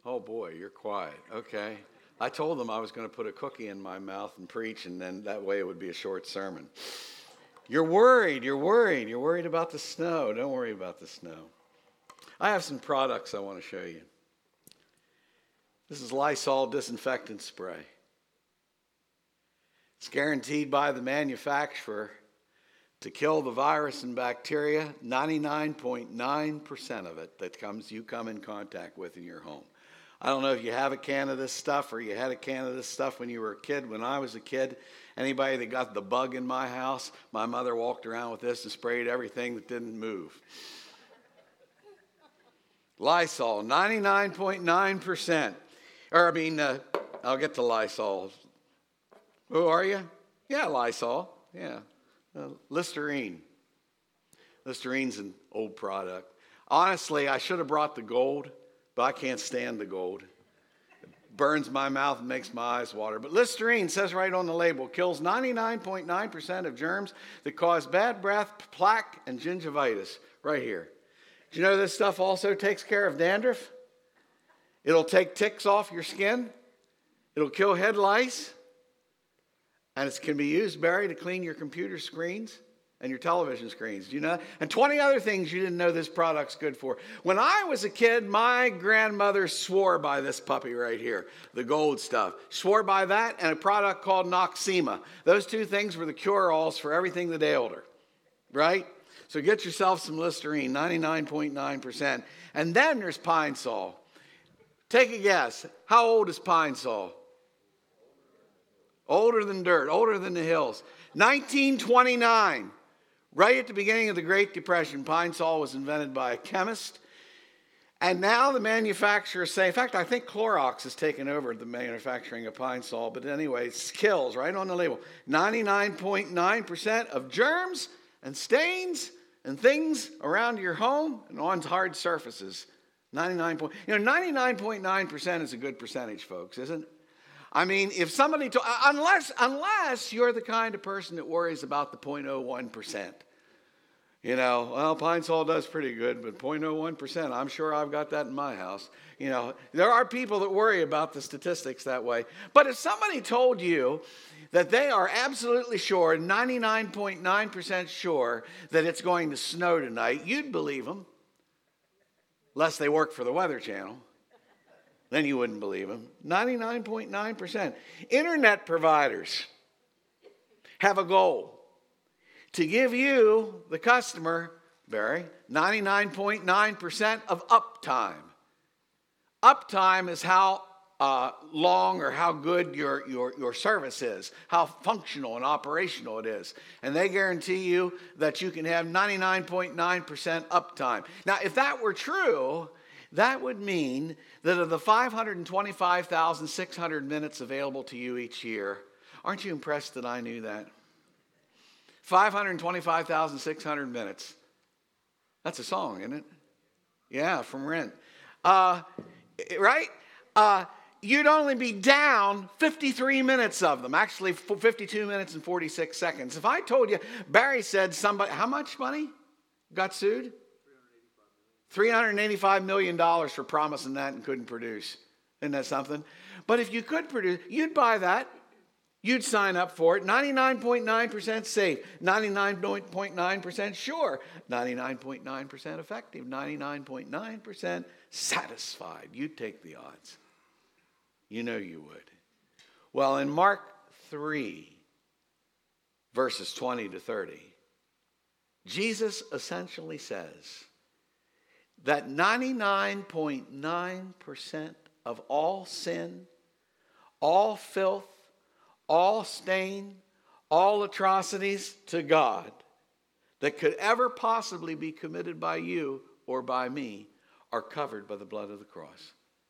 Oh boy, you're quiet. Okay. I told them I was going to put a cookie in my mouth and preach, and then that way it would be a short sermon. You're worried. You're worried about the snow. Don't worry about the snow. I have some products I want to show you. This is Lysol disinfectant spray. It's guaranteed by the manufacturer to kill the virus and bacteria, 99.9% of it that you come in contact with in your home. I don't know if you have a can of this stuff or you had a can of this stuff when you were a kid. When I was a kid, anybody that got the bug in my house, my mother walked around with this and sprayed everything that didn't move. Lysol, 99.9%. I'll get to Lysol. Who are you? Yeah, Lysol. Yeah. Listerine. Listerine's an old product. Honestly, I should have brought the gold, but I can't stand the gold. It burns my mouth and makes my eyes water. But Listerine says right on the label, kills 99.9% of germs that cause bad breath, plaque, and gingivitis. Right here. Do you know this stuff also takes care of dandruff? It'll take ticks off your skin. It'll kill head lice. And it can be used, Barry, to clean your computer screens and your television screens. Do you know? And 20 other things you didn't know this product's good for. When I was a kid, my grandmother swore by this puppy right here, the gold stuff. Swore by that and a product called Noxema. Those two things were the cure-alls for everything that ailed her, right? So get yourself some Listerine, 99.9%. And then there's Pine Sol. Take a guess. How old is Pine Sol? Older than dirt, older than the hills. 1929, right at the beginning of the Great Depression, Pine Sol was invented by a chemist. And now the manufacturers say, in fact, I think Clorox has taken over the manufacturing of Pine Sol. But anyway, it kills right on the label. 99.9% of germs and stains and things around your home and on hard surfaces. 99.9% is a good percentage, folks, isn't it? I mean, if somebody, unless you're the kind of person that worries about the 0.01%. You know, well, Pine Sol does pretty good, but 0.01%, I'm sure I've got that in my house. You know, there are people that worry about the statistics that way. But if somebody told you that they are absolutely sure, 99.9% sure that it's going to snow tonight, you'd believe them. Unless they work for the Weather Channel. Then you wouldn't believe them. 99.9%. Internet providers have a goal to give you, the customer, Barry, 99.9% of uptime. Uptime is how long or how good your service is, how functional and operational it is. And they guarantee you that you can have 99.9% uptime. Now, if that were true, that would mean that of the 525,600 minutes available to you each year, aren't you impressed that I knew that? 525,600 minutes. That's a song, isn't it? Yeah, from Rent. Right? You'd only be down 53 minutes of them. Actually, 52 minutes and 46 seconds. If I told you, Barry said somebody, how much money got sued? $385 million for promising that and couldn't produce. Isn't that something? But if you could produce, you'd buy that. You'd sign up for it. 99.9% safe. 99.9% sure. 99.9% effective. 99.9% satisfied. You'd take the odds. You know you would. Well, in Mark 3, verses 20 to 30, Jesus essentially says that 99.9% of all sin, all filth, all stain, all atrocities to God that could ever possibly be committed by you or by me are covered by the blood of the cross.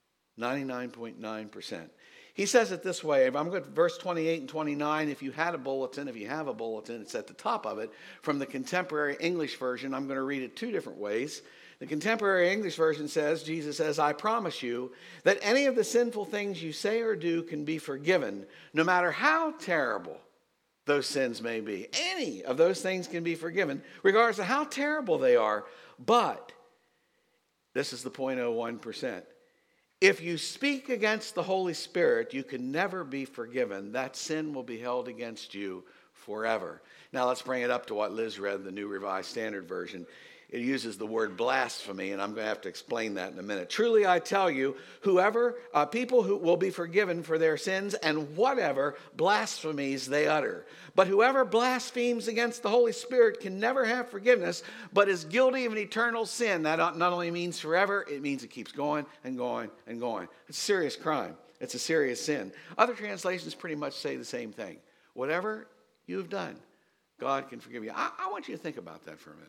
99.9%. He says it this way. I'm going to verse 28 and 29. If you have a bulletin, it's at the top of it. From the Contemporary English Version, I'm going to read it two different ways. The Contemporary English Version says, Jesus says, I promise you that any of the sinful things you say or do can be forgiven, no matter how terrible those sins may be. Any of those things can be forgiven, regardless of how terrible they are. But, this is the 0.01%. If you speak against the Holy Spirit, you can never be forgiven. That sin will be held against you forever. Now let's bring it up to what Liz read, the New Revised Standard Version. It uses the word blasphemy, and I'm going to have to explain that in a minute. Truly, I tell you, people who will be forgiven for their sins and whatever blasphemies they utter. But whoever blasphemes against the Holy Spirit can never have forgiveness, but is guilty of an eternal sin. That not only means forever, it means it keeps going and going and going. It's a serious crime. It's a serious sin. Other translations pretty much say the same thing. Whatever you've done, God can forgive you. I want you to think about that for a minute.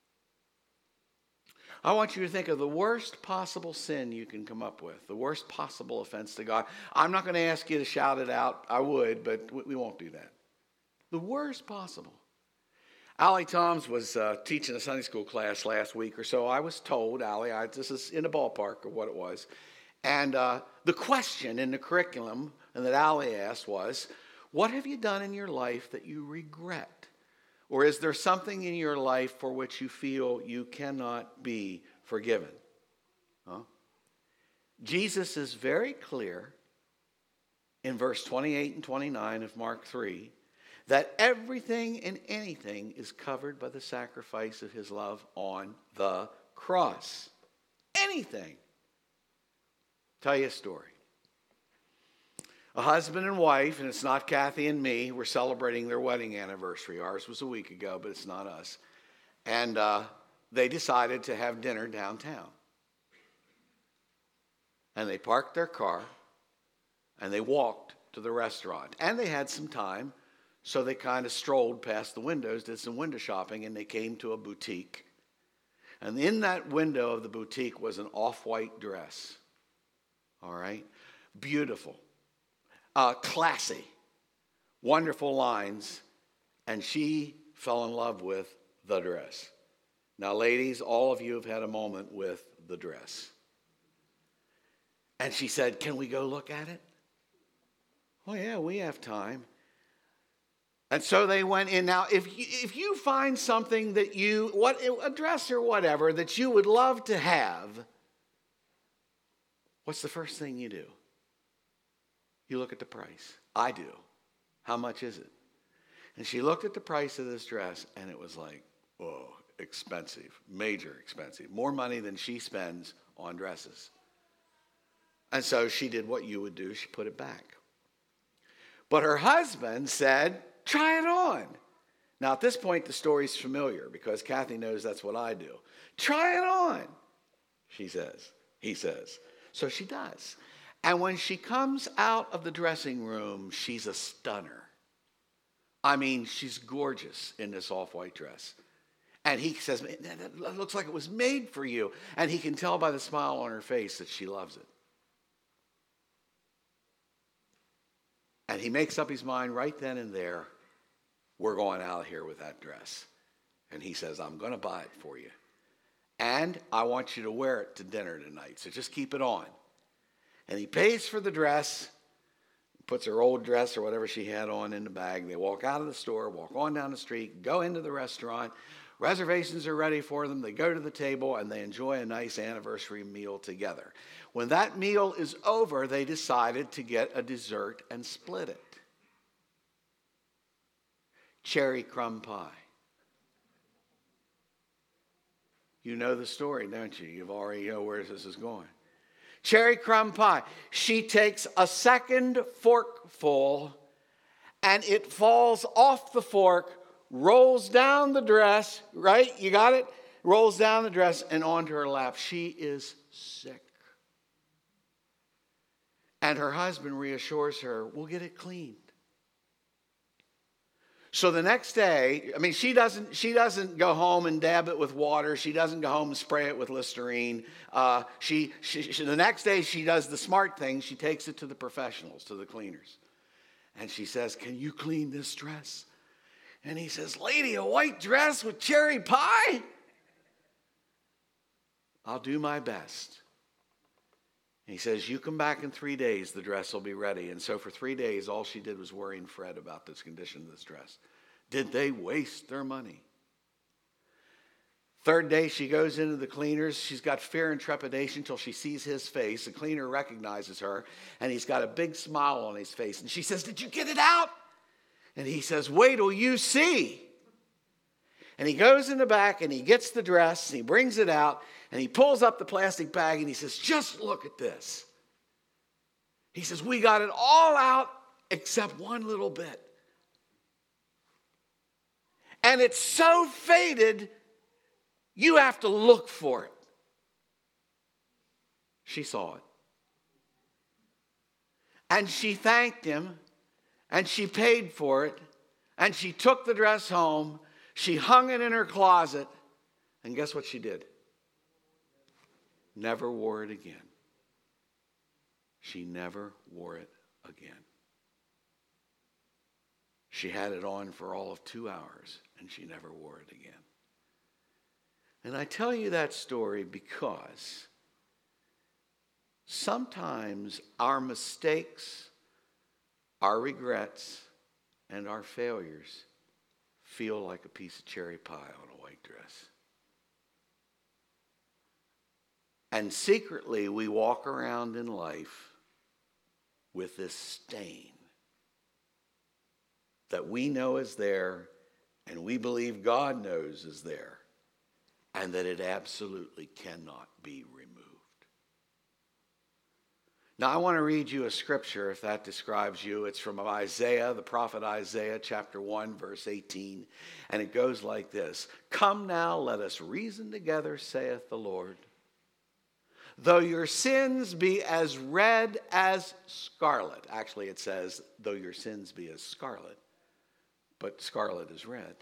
I want you to think of the worst possible sin you can come up with, the worst possible offense to God. I'm not going to ask you to shout it out. I would, but we won't do that. The worst possible. Allie Toms was teaching a Sunday school class last week or so. I was told, Allie, this is in the ballpark of what it was. And the question in the curriculum and that Allie asked was, what have you done in your life that you regret? Or is there something in your life for which you feel you cannot be forgiven? Huh? Jesus is very clear in verse 28 and 29 of Mark 3 that everything and anything is covered by the sacrifice of his love on the cross. Anything. Tell you a story. A husband and wife, and it's not Kathy and me, we're celebrating their wedding anniversary. Ours was a week ago, but it's not us. And they decided to have dinner downtown. And they parked their car, and they walked to the restaurant. And they had some time, so they kind of strolled past the windows, did some window shopping, and they came to a boutique. And in that window of the boutique was an off-white dress. All right? Beautiful. Classy, wonderful lines, and she fell in love with the dress. Now, ladies, all of you have had a moment with the dress. And she said, can we go look at it? Oh, yeah, we have time. And so they went in. Now, if you find something that a dress or whatever, that you would love to have, what's the first thing you do? You look at the price. I do. How much is it? And she looked at the price of this dress, and it was like, whoa, expensive, major expensive. More money than she spends on dresses. And so she did what you would do. She put it back. But her husband said, try it on. Now, at this point, the story's familiar because Kathy knows that's what I do. Try it on, she says. He says. So she does. And when she comes out of the dressing room, she's a stunner. I mean, she's gorgeous in this off-white dress. And he says, that looks like it was made for you. And he can tell by the smile on her face that she loves it. And he makes up his mind right then and there, we're going out of here with that dress. And he says, I'm going to buy it for you. And I want you to wear it to dinner tonight. So just keep it on. And he pays for the dress, puts her old dress or whatever she had on in the bag. They walk out of the store, walk on down the street, go into the restaurant. Reservations are ready for them. They go to the table, and they enjoy a nice anniversary meal together. When that meal is over, they decided to get a dessert and split it. Cherry crumb pie. You know the story, don't you? You've already know where this is going. Cherry crumb pie. She takes a second forkful, and it falls off the fork, rolls down the dress, right? You got it? Rolls down the dress and onto her lap. She is sick. And her husband reassures her, we'll get it cleaned. So the next day, I mean, she doesn't go home and dab it with water. She doesn't go home and spray it with Listerine. The next day, she does the smart thing. She takes it to the professionals, to the cleaners. And she says, can you clean this dress? And he says, lady, a white dress with cherry pie? I'll do my best. And he says, you come back in 3 days, the dress will be ready. And so for 3 days, all she did was worry and fret about this condition of this dress. Did they waste their money? Third day, she goes into the cleaners. She's got fear and trepidation till she sees his face. The cleaner recognizes her, and he's got a big smile on his face. And she says, "Did you get it out?" And he says, "Wait till you see." And he goes in the back, and he gets the dress, and he brings it out, and he pulls up the plastic bag, and he says, "Just look at this." He says, "We got it all out except one little bit. And it's so faded, you have to look for it." She saw it. And she thanked him, and she paid for it, and she took the dress home. She hung it in her closet, and guess what she did? Never wore it again. She never wore it again. She had it on for all of 2 hours, and she never wore it again. And I tell you that story because sometimes our mistakes, our regrets, and our failures feel like a piece of cherry pie on a white dress. And secretly, we walk around in life with this stain that we know is there, and we believe God knows is there, and that it absolutely cannot be removed. Now, I want to read you a scripture, if that describes you. It's from Isaiah, the prophet Isaiah, chapter 1, verse 18. And it goes like this: "Come now, let us reason together, saith the Lord. Though your sins be as red as scarlet." Actually, it says, "though your sins be as scarlet," but scarlet is red.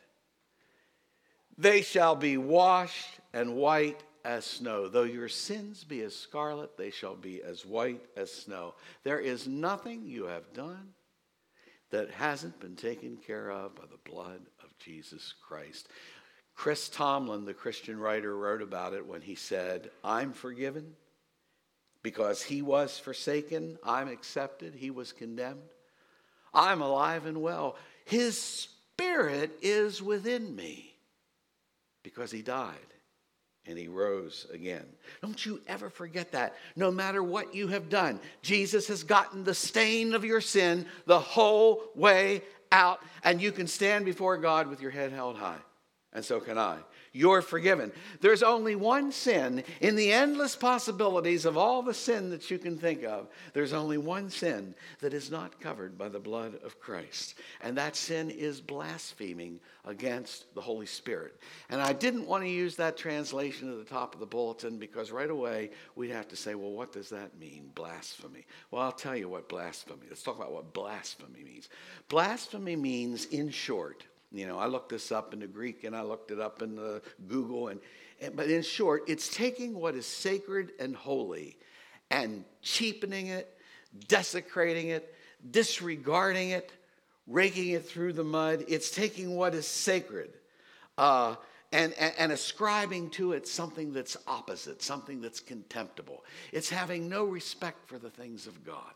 "They shall be washed and white as snow." Though your sins be as scarlet, they shall be as white as snow. There is nothing you have done that hasn't been taken care of by the blood of Jesus Christ. Chris Tomlin, the Christian writer, wrote about it when he said, "I'm forgiven because he was forsaken. I'm accepted. He was condemned. I'm alive and well. His spirit is within me because he died and he rose again." Don't you ever forget that. No matter what you have done, Jesus has gotten the stain of your sin the whole way out, and you can stand before God with your head held high. And so can I. You're forgiven. There's only one sin in the endless possibilities of all the sin that you can think of. There's only one sin that is not covered by the blood of Christ. And that sin is blaspheming against the Holy Spirit. And I didn't want to use that translation at the top of the bulletin because right away we'd have to say, well, what does that mean, blasphemy? Well, I'll tell you what blasphemy. Let's talk about what blasphemy means. Blasphemy means, in short, I looked this up in the Greek and I looked it up in the Google. But in short, it's taking what is sacred and holy and cheapening it, desecrating it, disregarding it, raking it through the mud. It's taking what is sacred and ascribing to it something that's opposite, something that's contemptible. It's having no respect for the things of God.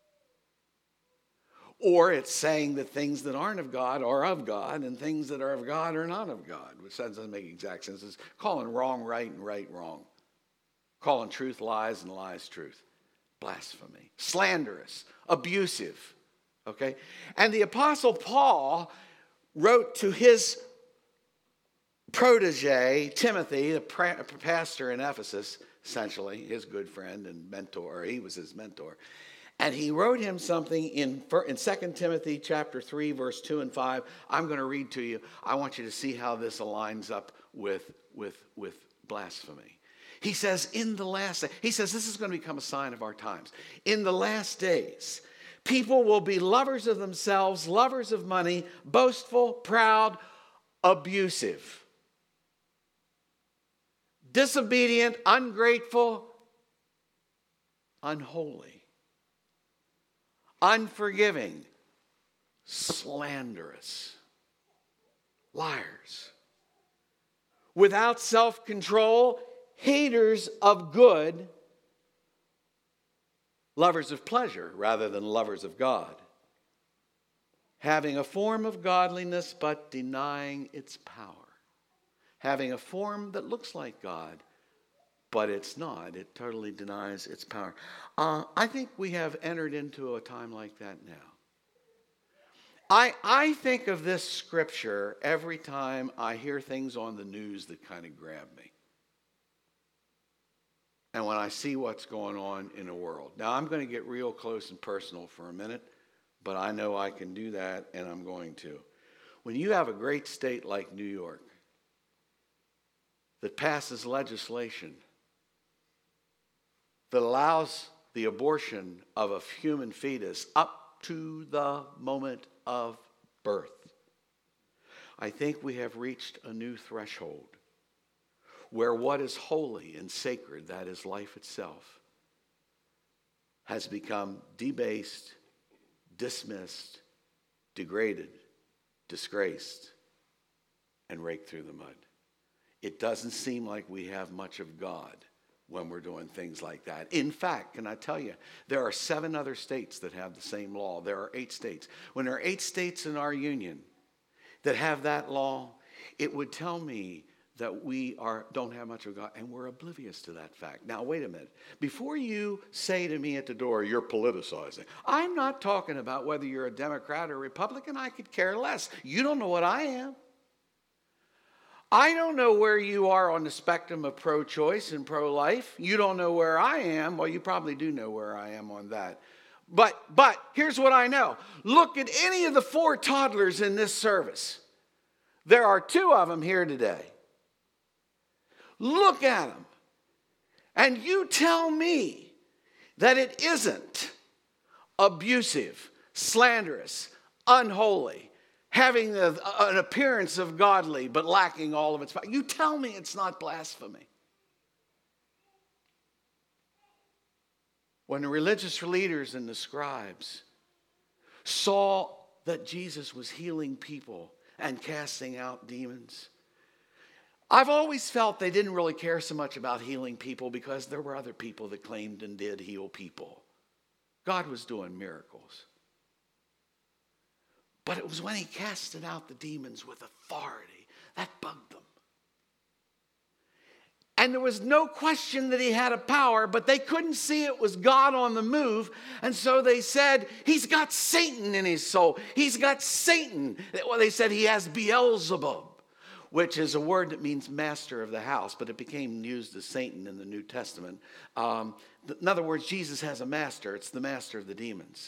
Or it's saying that things that aren't of God are of God, and things that are of God are not of God, which doesn't make exact sense. It's calling wrong right and right wrong. Calling truth lies and lies truth. Blasphemy. Slanderous. Abusive. Okay? And the Apostle Paul wrote to his protege, Timothy, the pastor in Ephesus, essentially, his good friend and mentor, or he was his mentor. And he wrote him something in 2 Timothy chapter 3, verse 2 and 5. I'm going to read to you. I want you to see how this aligns up with blasphemy. He says, this is going to become a sign of our times. In the last days, people will be lovers of themselves, lovers of money, boastful, proud, abusive, disobedient, ungrateful, unholy, unforgiving, slanderous, liars, without self-control, haters of good, lovers of pleasure rather than lovers of God, having a form of godliness but denying its power. having a form that looks like God, but it's not. It totally denies its power. I think we have entered into a time like that now. I think of this scripture every time I hear things on the news that kind of grab me. And when I see what's going on in the world. Now, I'm going to get real close and personal for a minute, but I know I can do that, and I'm going to. When you have a great state like New York that passes legislation that allows the abortion of a human fetus up to the moment of birth, I think we have reached a new threshold where what is holy and sacred, that is life itself, has become debased, dismissed, degraded, disgraced, and raked through the mud. It doesn't seem like we have much of God when we're doing things like that. In fact, can I tell you, there are 7 other states that have the same law. There are 8 states. When there are 8 states in our union that have that law, it would tell me that we don't have much of God, and we're oblivious to that fact. Now, wait a minute. Before you say to me at the door, you're politicizing, I'm not talking about whether you're a Democrat or Republican. I could care less. You don't know what I am. I don't know where you are on the spectrum of pro-choice and pro-life. You don't know where I am. Well, you probably do know where I am on that. But here's what I know. Look at any of the 4 toddlers in this service. There are 2 of them here today. Look at them. And you tell me that it isn't abusive, slanderous, unholy, having an appearance of godly but lacking all of its power. You tell me it's not blasphemy. When the religious leaders and the scribes saw that Jesus was healing people and casting out demons, I've always felt they didn't really care so much about healing people because there were other people that claimed and did heal people. God was doing miracles. But it was when he casted out the demons with authority that bugged them. And there was no question that he had a power, but they couldn't see it was God on the move. And so they said, he's got Satan in his soul. He's got Satan. Well, they said he has Beelzebub, which is a word that means master of the house, but it became used as Satan in the New Testament. In other words, Jesus has a master. It's the master of the demons.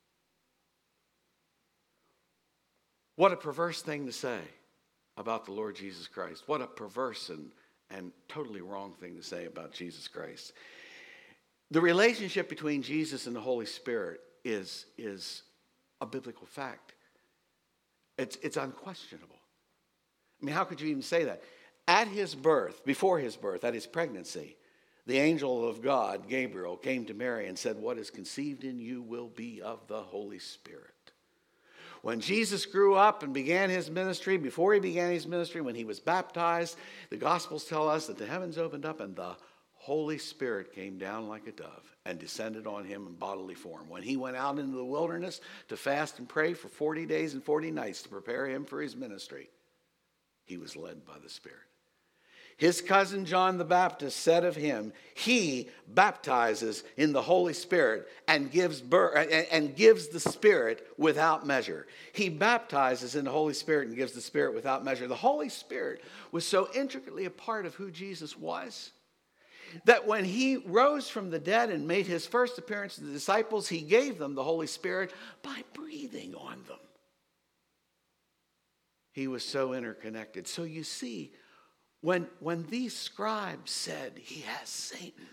What a perverse thing to say about the Lord Jesus Christ. What a perverse and totally wrong thing to say about Jesus Christ. The relationship between Jesus and the Holy Spirit is a biblical fact. It's unquestionable. I mean, how could you even say that? At his birth, before his birth, at his pregnancy, the angel of God, Gabriel, came to Mary and said, what is conceived in you will be of the Holy Spirit. When Jesus grew up and began his ministry, before he began his ministry, when he was baptized, the Gospels tell us that the heavens opened up and the Holy Spirit came down like a dove and descended on him in bodily form. When he went out into the wilderness to fast and pray for 40 days and 40 nights to prepare him for his ministry, he was led by the Spirit. His cousin John the Baptist said of him, he baptizes in the Holy Spirit and gives the Spirit without measure. He baptizes in the Holy Spirit and gives the Spirit without measure. The Holy Spirit was so intricately a part of who Jesus was that when he rose from the dead and made his first appearance to the disciples, he gave them the Holy Spirit by breathing on them. He was so interconnected. So you see, when these scribes said he has Satan,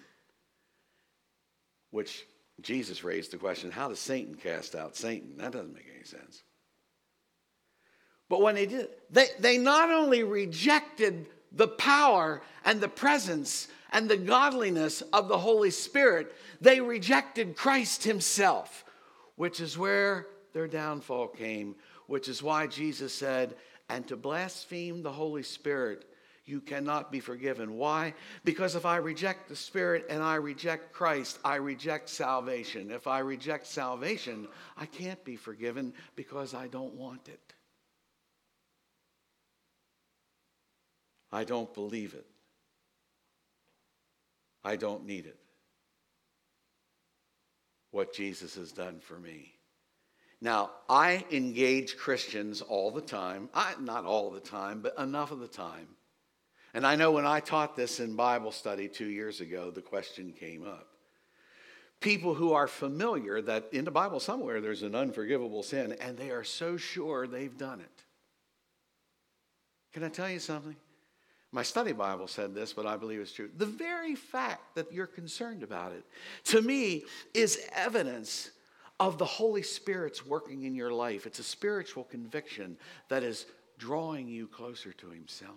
which Jesus raised the question, how does Satan cast out Satan? That doesn't make any sense. But when they did, they not only rejected the power and the presence and the godliness of the Holy Spirit, they rejected Christ himself, which is where their downfall came, which is why Jesus said, and to blaspheme the Holy Spirit, you cannot be forgiven. Why? Because if I reject the Spirit and I reject Christ, I reject salvation. If I reject salvation, I can't be forgiven because I don't want it. I don't believe it. I don't need it. What Jesus has done for me. Now, I engage Christians all the time. Not all the time, but enough of the time. And I know when I taught this in Bible study 2 years ago, the question came up. People who are familiar that in the Bible somewhere there's an unforgivable sin, and they are so sure they've done it. Can I tell you something? My study Bible said this, but I believe it's true. The very fact that you're concerned about it, to me, is evidence of the Holy Spirit's working in your life. It's a spiritual conviction that is drawing you closer to himself.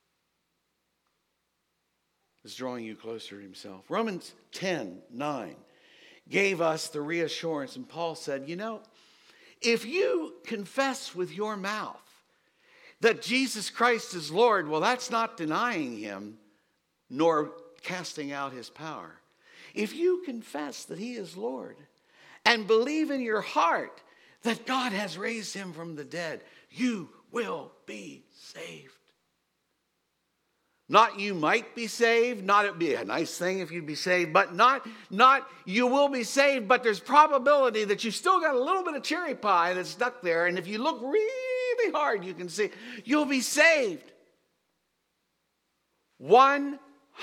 It's drawing you closer to himself. Romans 10:9 gave us the reassurance, and Paul said, if you confess with your mouth that Jesus Christ is Lord, well, that's not denying him, nor casting out his power. If you confess that he is Lord and believe in your heart that God has raised him from the dead, you will be saved. Not you might be saved, not it'd be a nice thing if you'd be saved, but not you will be saved, but there's probability that you still got a little bit of cherry pie that's stuck there, and if you look really hard, you can see you'll be saved. 100%.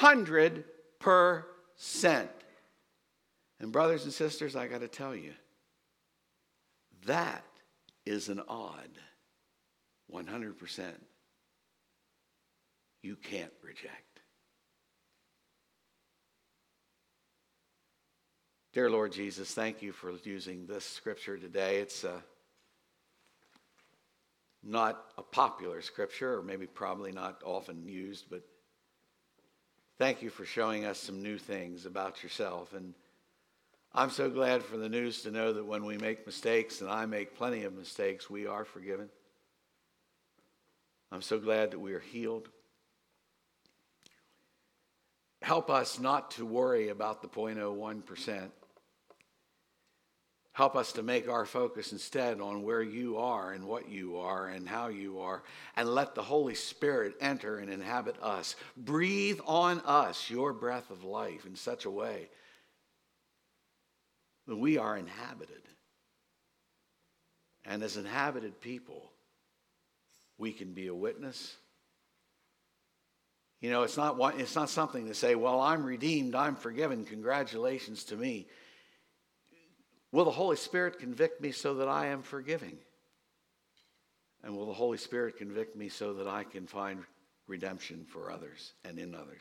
And brothers and sisters, I got to tell you, that is an odd 100% you can't reject. Dear Lord Jesus, thank you for using this scripture today. It's not a popular scripture, or maybe probably not often used, but thank you for showing us some new things about yourself. And I'm so glad for the news to know that when we make mistakes, and I make plenty of mistakes, we are forgiven. I'm so glad that we are healed. Help us not to worry about the 0.01%. Help us to make our focus instead on where you are and what you are and how you are, and let the Holy Spirit enter and inhabit us. Breathe on us your breath of life in such a way that we are inhabited. And as inhabited people, we can be a witness. It's not something to say, well, I'm redeemed, I'm forgiven, congratulations to me. Will the Holy Spirit convict me so that I am forgiving? And will the Holy Spirit convict me so that I can find redemption for others and in others?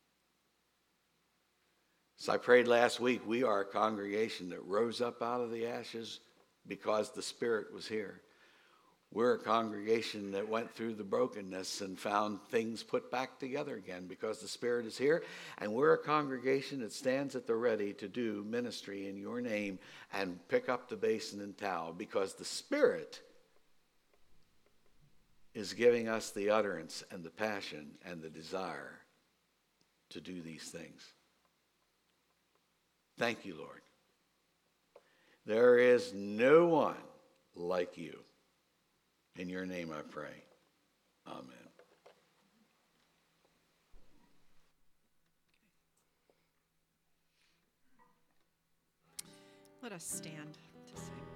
As I prayed last week, we are a congregation that rose up out of the ashes because the Spirit was here. We're a congregation that went through the brokenness and found things put back together again because the Spirit is here. And we're a congregation that stands at the ready to do ministry in your name and pick up the basin and towel because the Spirit is giving us the utterance and the passion and the desire to do these things. Thank you, Lord. There is no one like you. In your name I pray. Amen. Let us stand to sing.